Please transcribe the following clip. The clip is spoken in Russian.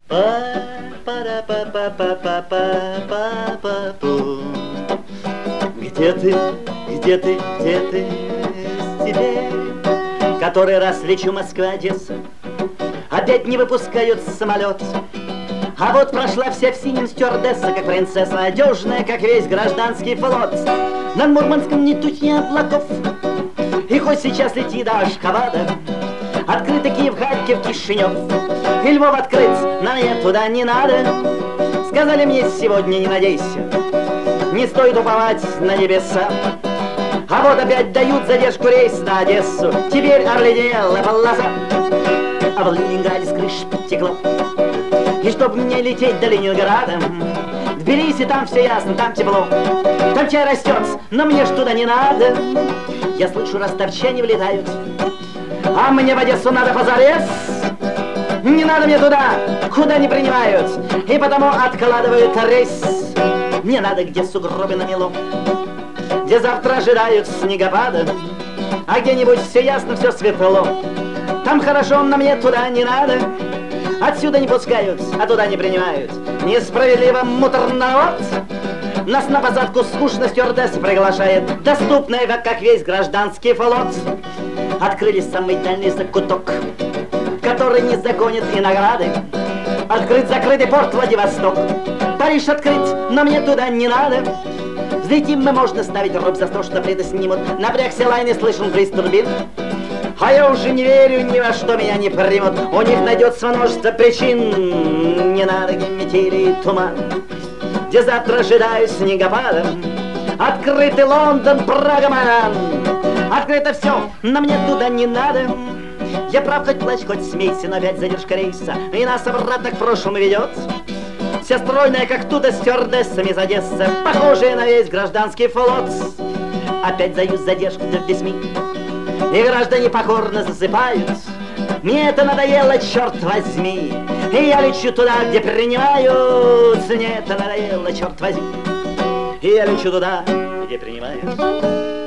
Па-па-ра-па-па-па-па-па-па-пу. Где ты, где ты, где ты теперь? Который раз лечу Москва-Одесса, опять не выпускают самолет. А вот прошла вся в синем стюардесса, как принцесса, одежная, как весь гражданский флот. Над Мурманском ни тучи облаков, и хоть сейчас лети до Ашхабада, открыты Киев, Харьков, Кишинев, и Львов открыт, но мне туда не надо. Сказали мне сегодня: не надейся, не стоит уповать на небеса. А вот опять дают задержку рейс на Одессу, теперь обледенела полоса. А в Ленинграде с крыш потекло, и чтоб мне лететь до Ленинграда, в Тбилиси там все ясно, там тепло, там чай растет, но мне ж туда не надо. Я слышу, ростовчане влетают, а мне в Одессу надо позарез. Не надо мне туда, куда не принимают, и потому откладывают рейс. Мне надо, где сугробы намело, где завтра ожидают снегопада, а где-нибудь все ясно, все светло. Там хорошо, но мне туда не надо. Отсюда не пускают, а туда не принимают. Несправедливо, муторно, вот. Нас на посадку скучно стюардесса приглашает, доступная, как весь гражданский флот. Открыли самый дальний закуток, который не загонит и награды. Открыт-закрытый порт Владивосток. Париж открыт, но мне туда не надо. Взлетим мы, можно ставить роб за то, что преды снимут. Напрягся лайн и слышен близ турбин. А я уже не верю ни во что, меня не примут. У них найдется множество причин. Не надо, где метели и туман, где завтра ожидаю снегопада. Открытый Лондон, Прага, Майдан. Открыто все, но мне туда не надо. Я прав, хоть плачь, хоть смейся, но опять задержка рейса, и нас обратно к прошлому ведет. Вся стройная, как туда, стюардессами из Одессы, похожая на весь гражданский флот. Опять дают задержку до 8, и граждане покорно засыпают. Мне это надоело, черт возьми, и я лечу туда, где принимают. Мне это надоело, черт возьми, и я лечу туда, где принимают.